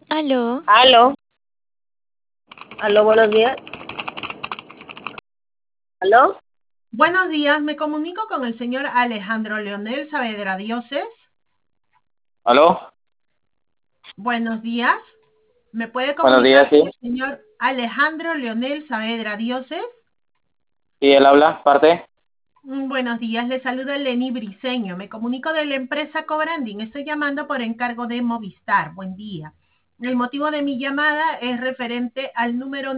Aló, Aló, aló, buenos días. Aló, Buenos días, me comunico con el señor Alejandro Leonel Saavedra Dioses. ¿Aló? Buenos días, ¿me puede Buenos días, comunicar sí. con el señor Alejandro Leonel Saavedra Dioses? Sí, él habla, parte. Buenos días, le saluda Lenny Briseño, me comunico de la empresa Cobranding, estoy llamando por encargo de Movistar, buen día. El motivo de mi llamada es referente al número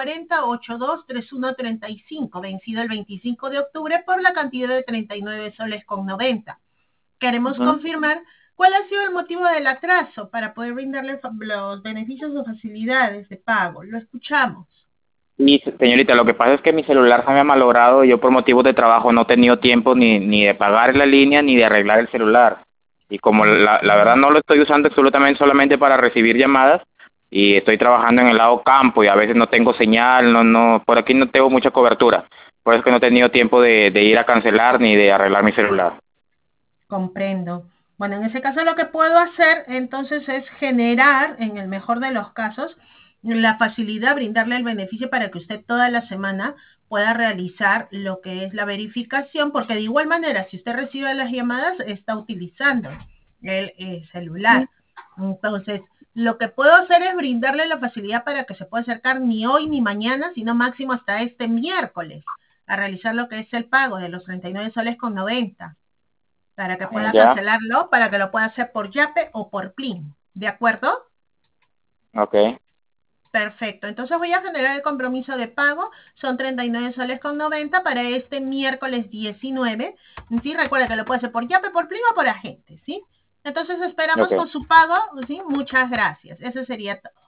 940-823135, vencido el 25 de octubre por la cantidad de 39 soles con 90. Queremos Ujú. confirmar cuál ha sido el motivo del atraso para poder brindarle los beneficios o facilidades de pago. Lo escuchamos. Y señorita, lo que pasa es que mi celular se me ha malogrado y yo por motivos de trabajo no he tenido tiempo ni de pagar la línea ni de arreglar el celular. Y como la verdad no lo estoy usando absolutamente solamente para recibir llamadas y estoy trabajando en el lado campo y a veces no tengo señal, por aquí no tengo mucha cobertura. Por eso es que no he tenido tiempo de ir a cancelar ni de arreglar mi celular. Comprendo. Bueno, en ese caso lo que puedo hacer entonces es generar, en el mejor de los casos, la facilidad, brindarle el beneficio para que usted toda la semana pueda realizar lo que es la verificación, porque de igual manera, si usted recibe las llamadas, está utilizando el Mm. celular. Entonces, lo que puedo hacer es brindarle la facilidad para que se pueda acercar ni hoy ni mañana, sino máximo hasta este miércoles, a realizar lo que es el pago de los 39 soles con 90 para que pueda ¿Ya? cancelarlo, para que lo pueda hacer por Yape o por Plin. ¿De acuerdo? Ok. Perfecto. Entonces voy a generar el compromiso de pago. Son 39 soles con 90 para este miércoles 19. ¿Sí? Recuerda que lo puede hacer por Yape, por Plin o por agente. ¿Sí? Entonces esperamos Ok. con su pago. ¿Sí? Muchas gracias. Eso sería todo.